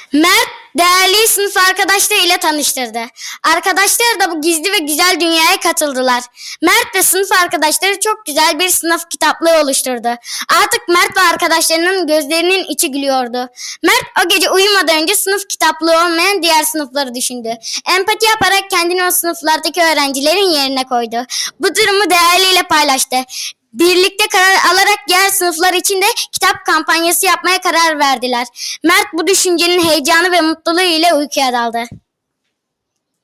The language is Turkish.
Mert değerli sınıf arkadaşlarıyla tanıştırdı. Arkadaşları da bu gizli ve güzel dünyaya katıldılar. Mert ve sınıf arkadaşları çok güzel bir sınıf kitaplığı oluşturdu. Artık Mert ve arkadaşlarının gözlerinin içi gülüyordu. Mert o gece uyumadan önce sınıf kitaplığı olmayan diğer sınıfları düşündü. Empati yaparak kendini o sınıflardaki öğrencilerin yerine koydu. Bu durumu değerliyle paylaştı. Birlikte karar alarak diğer sınıflar için de kitap kampanyası yapmaya karar verdiler. Mert bu düşüncenin heyecanı ve mutluluğu ile uykuya daldı.